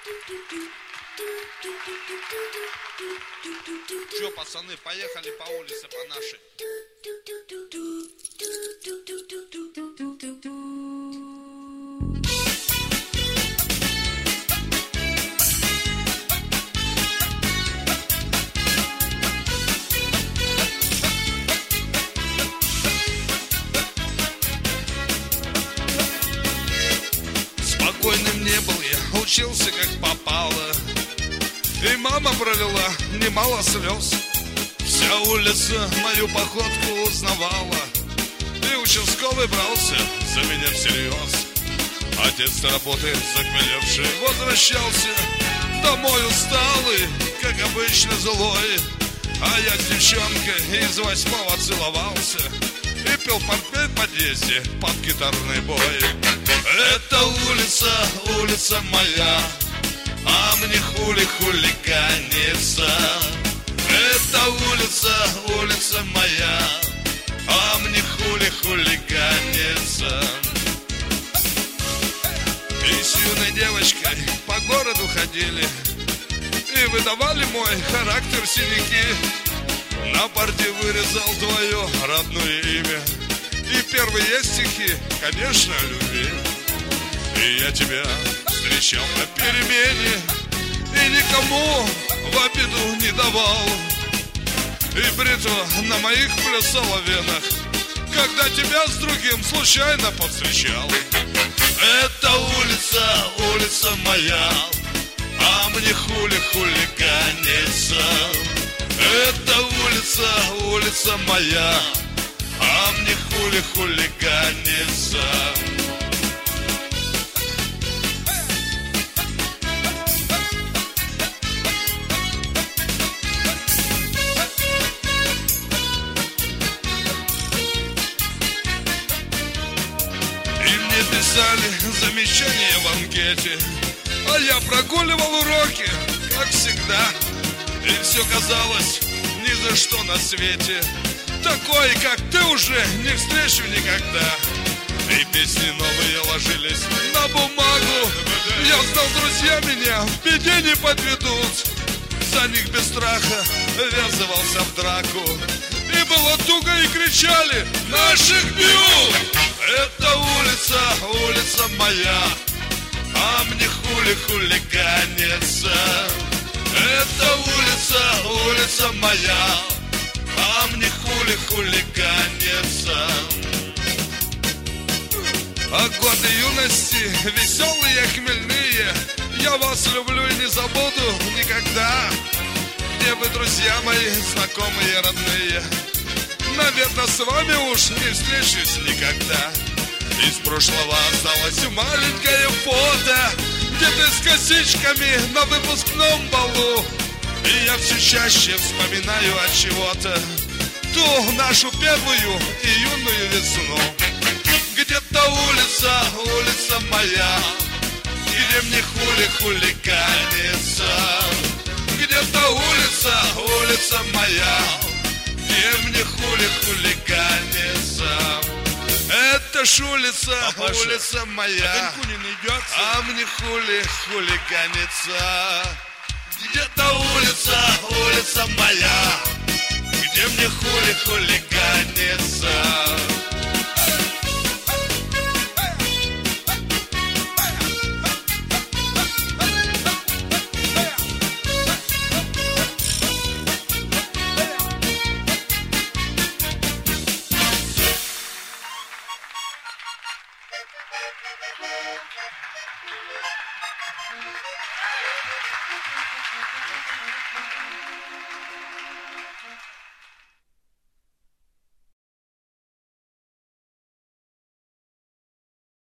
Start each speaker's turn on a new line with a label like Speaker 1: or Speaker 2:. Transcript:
Speaker 1: Че, пацаны, поехали по улице, по нашей. Спокойным не был я, учился как попало. И мама пролила немало слез. Вся улица мою походку узнавала. И участковый брался за меня всерьез. Отец с работы захмелевший возвращался домой усталый, как обычно злой. А я с девчонкой из 8-го целовался и пел портфель в подъезде под гитарный бой. Это улица, улица моя, а мне хули хулиганиться. Это улица, улица моя, а мне хули хулиганиться. И с юной девочкой по городу ходили и выдавали мой характер синяки. На парте вырезал твое родное имя и первые стихи, конечно, о любви. И я тебя встречал на перемене и никому в обиду не давал. И бритва на моих плясала венах, когда тебя с другим случайно повстречал. Это улица, улица моя, а мне хули хулиганиться. Это улица, улица моя, а мне хули хулиганиться. Писали замечания в анкете, а я прогуливал уроки, как всегда. И все казалось ни за что на свете. Такой, как ты, уже не встречу никогда. И песни новые ложились на бумагу. Я знал, друзья меня в беде не подведут. За них без страха ввязывался в драку. И было туго, и кричали: наших бьют! Это улица, улица моя, а мне хули хулиганиться. Это улица, улица моя, а мне хули хулиганиться. А годы юности веселые, хмельные, я вас люблю и не забуду никогда. Где вы, друзья мои, знакомые, родные? Наверное, с вами уж не встречусь никогда. Из прошлого осталось маленькое фото, где ты с косичками на выпускном балу. И я все чаще вспоминаю от чего-то ту нашу первую июнную весну. Где-то улица, улица моя, где мне хули хулиганиться. Где-то улица, улица моя, где мне хули хулиганиться. Это ж улица, папаша, улица моя, а мне хули хулиганиться. Где-то улица, улица моя, где мне хули хулиганиться.